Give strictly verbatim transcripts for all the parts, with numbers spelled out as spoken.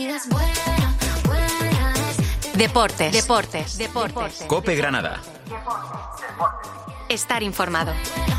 Deportes, deportes, deportes. COPE Granada. Estar informado.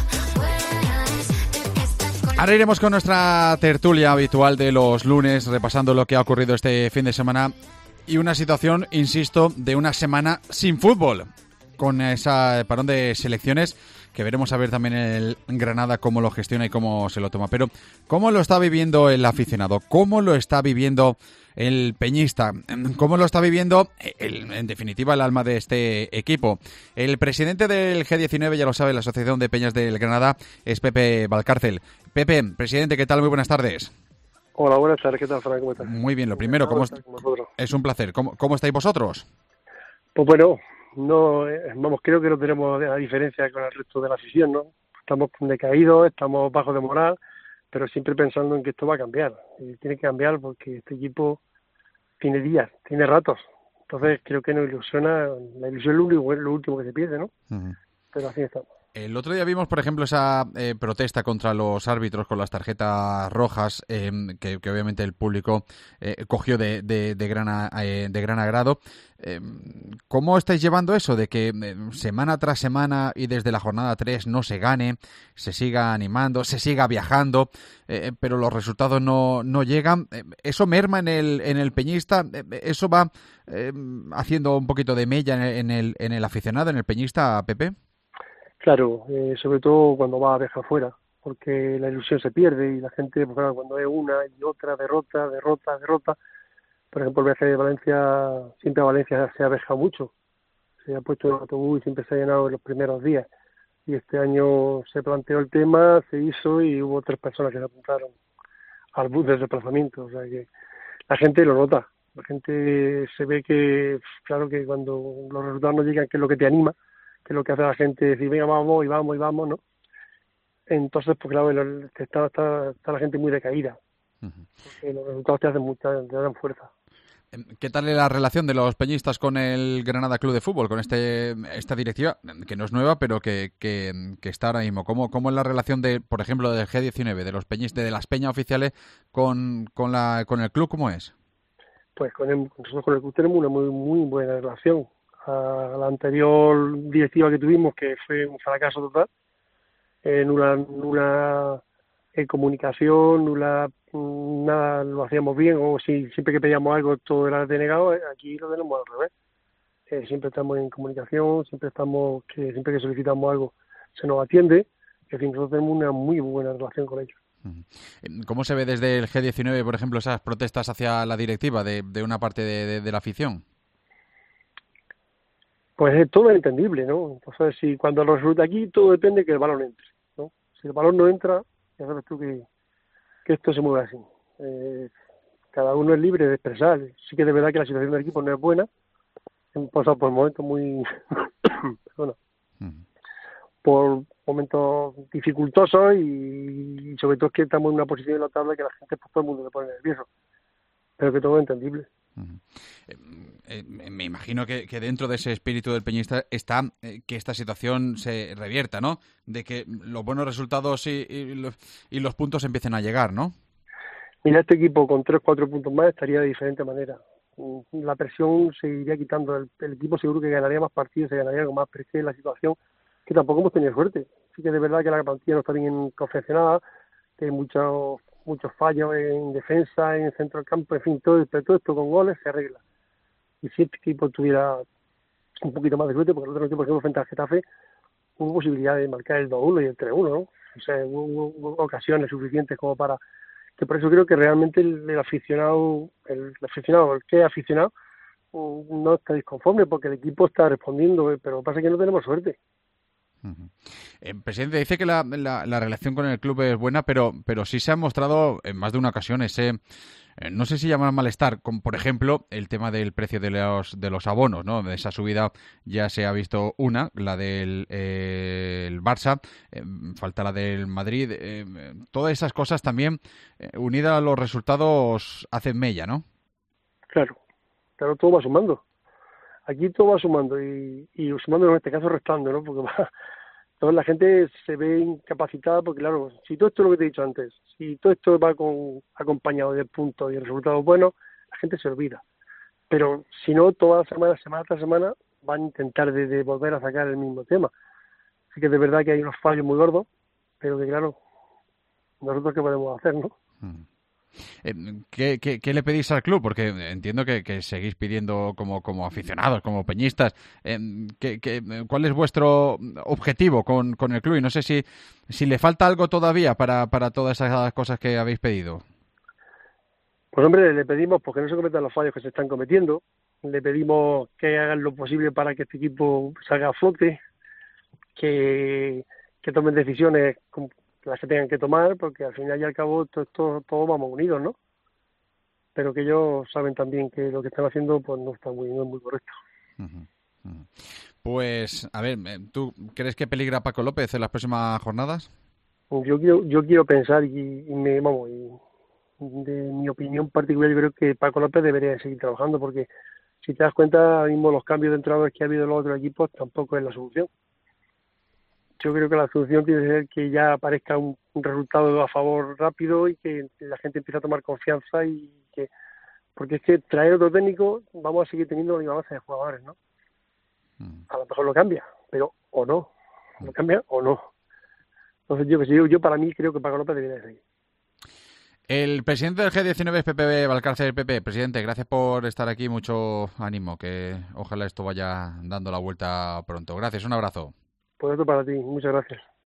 Ahora iremos con nuestra tertulia habitual de los lunes, repasando lo que ha ocurrido este fin de semana y una situación, insisto, de una semana sin fútbol, con ese parón de selecciones que veremos a ver también en Granada cómo lo gestiona y cómo se lo toma. Pero, ¿cómo lo está viviendo el aficionado? ¿Cómo lo está viviendo el peñista? ¿Cómo lo está viviendo, el, en definitiva, el alma de este equipo? El presidente del G diecinueve, ya lo sabe, la Asociación de Peñas del Granada, es Pepe Valcárcel. Pepe, presidente, ¿qué tal? Muy buenas tardes. Hola, buenas tardes. ¿Qué tal, Fran? ¿Cómo estás? Muy bien, lo primero, ¿cómo est- es un placer. ¿Cómo, ¿Cómo estáis vosotros? Pues bueno, no, eh, vamos, creo que no tenemos la diferencia con el resto de la afición, ¿no? Estamos decaídos, estamos bajos de moral, pero siempre pensando en que esto va a cambiar. Y tiene que cambiar porque este equipo tiene días, tiene ratos. Entonces creo que nos ilusiona, la ilusión es lo último, lo último que se pierde, ¿no? Uh-huh. Pero así estamos. El otro día vimos, por ejemplo, esa eh, protesta contra los árbitros con las tarjetas rojas, eh, que, que obviamente el público eh, cogió de, de, de, gran, eh, de gran agrado. Eh, ¿Cómo estáis llevando eso de que eh, semana tras semana y desde la jornada tres no se gane, se siga animando, se siga viajando, eh, pero los resultados no, no llegan? Eh, ¿Eso merma en el, en el peñista? Eh, ¿Eso va eh, haciendo un poquito de mella en el, en el, en el aficionado, en el peñista, Pepe? Claro, eh, sobre todo cuando va a viajar fuera, porque la ilusión se pierde y la gente, pues claro, cuando es una y otra derrota, derrota, derrota. Por ejemplo, el viaje de Valencia, siempre a Valencia se ha viajado mucho, se ha puesto en autobús y siempre se ha llenado en los primeros días. Y este año se planteó el tema, se hizo y hubo tres personas que se apuntaron al bus de desplazamiento. O sea que la gente lo nota, la gente se ve que, claro que cuando los resultados no llegan, que es lo que te anima, que es lo que hace la gente, decir, venga, vamos y vamos y vamos, ¿no? Entonces, pues claro, está, está, está la gente muy decaída. Uh-huh. Porque los resultados te hacen mucha, te dan fuerza. ¿Qué tal es la relación de los peñistas con el Granada Club de Fútbol, con este esta directiva, que no es nueva, pero que, que, que está ahora mismo? ¿Cómo, ¿Cómo es la relación, de, por ejemplo, del G diecinueve, de los peñistas, de las peñas oficiales con, con, la, con el club? ¿Cómo es? Pues con, el, nosotros con el club tenemos una muy, muy buena relación. A la anterior directiva que tuvimos, que fue un fracaso total, en nula, nula en comunicación, nula, nada lo hacíamos bien, o si siempre que pedíamos algo todo era denegado. Aquí lo tenemos al revés. Eh, siempre estamos en comunicación, siempre estamos que siempre que solicitamos algo se nos atiende, es decir, nosotros tenemos una muy buena relación con ellos. ¿Cómo se ve desde el G diecinueve, por ejemplo, esas protestas hacia la directiva de, de una parte de, de, de la afición? Pues es todo entendible, ¿no? Entonces, si cuando resulta aquí, todo depende de que el balón entre, ¿no? Si el balón no entra, ya sabes tú que, que esto se mueve así. Eh, cada uno es libre de expresar. Sí que de verdad que la situación del equipo no es buena. Hemos pasado por momentos muy... perdona. Uh-huh. Por momentos dificultosos y, y sobre todo es que estamos en una posición en la tabla que la gente, pues todo el mundo le pone nervioso. Pero que todo es entendible. Uh-huh. Eh, eh, me imagino que, que dentro de ese espíritu del peñista está eh, que esta situación se revierta, ¿no? De que los buenos resultados y, y, los, y los puntos empiecen a llegar, ¿no? Mira, este equipo con tres, cuatro puntos más estaría de diferente manera. La presión se iría quitando. El, el equipo seguro que ganaría más partidos, se ganaría con más presión. La situación que tampoco hemos tenido suerte. Sí que de verdad que la plantilla no está bien confeccionada, que hay muchos muchos fallos en defensa, en el centro del campo, en fin, todo, todo esto con goles se arregla. Y si este equipo tuviera un poquito más de suerte, porque el otro equipo, por ejemplo, frente al Getafe, hubo posibilidad de marcar el dos uno y el tres uno, ¿no? O sea, hubo, hubo ocasiones suficientes como para... que por eso creo que realmente el, el aficionado, el, el aficionado, el que es aficionado, no está disconforme porque el equipo está respondiendo, pero lo que pasa es que no tenemos suerte. Uh-huh. El presidente dice que la, la, la relación con el club es buena, pero pero sí se ha mostrado en más de una ocasión ese, eh, no sé si llamar malestar, con por ejemplo el tema del precio de los de los abonos, ¿no? De esa subida ya se ha visto una, la del eh, el Barça, eh, falta la del Madrid, eh, todas esas cosas también eh, unidas a los resultados hacen mella, ¿no? Claro, claro, todo va sumando. Aquí todo va sumando y, y sumando en este caso restando, ¿no? Porque va, toda la gente se ve incapacitada porque, claro, si todo esto es lo que te he dicho antes, si todo esto va con, acompañado de puntos y resultados buenos, la gente se olvida. Pero si no, toda semana, semana tras semana, van a intentar de, de volver a sacar el mismo tema. Así que de verdad que hay unos fallos muy gordos, pero que claro, nosotros qué podemos hacer, ¿no? Mm. Eh, ¿Qué, qué, qué le pedís al club? Porque entiendo que, que seguís pidiendo como, como aficionados, como peñistas. Eh, ¿qué, qué, ¿Cuál es vuestro objetivo con, con el club? Y no sé si, si le falta algo todavía para, para todas esas cosas que habéis pedido. Pues hombre, le pedimos porque no se cometan los fallos que se están cometiendo. Le pedimos que hagan lo posible para que este equipo salga a flote, que, que tomen decisiones las que tengan que tomar, porque al final y al cabo todos todo, todo vamos unidos, ¿no? Pero que ellos saben también que lo que están haciendo pues no está muy, no es muy correcto. Uh-huh. Uh-huh. Pues, a ver, ¿tú crees que peligra Paco López en las próximas jornadas? Yo quiero, yo quiero pensar y, y me, vamos, y de mi opinión particular, yo creo que Paco López debería seguir trabajando, porque si te das cuenta, ahora mismo los cambios de entrenadores que ha habido en los otros equipos tampoco es la solución. Yo creo que la solución tiene que ser que ya aparezca un, un resultado a favor rápido y que la gente empiece a tomar confianza y que, porque es que traer otro técnico vamos a seguir teniendo la misma base de jugadores, ¿no? Mm. A lo mejor lo cambia, pero o no, lo cambia o no. Entonces yo que sé, yo, yo para mí creo que Paco López debería seguir. El presidente del G diecinueve es Pepe Valcárcel. Pepe, presidente, gracias por estar aquí, mucho ánimo, que ojalá esto vaya dando la vuelta pronto. Gracias, un abrazo. Pues esto para ti, muchas gracias.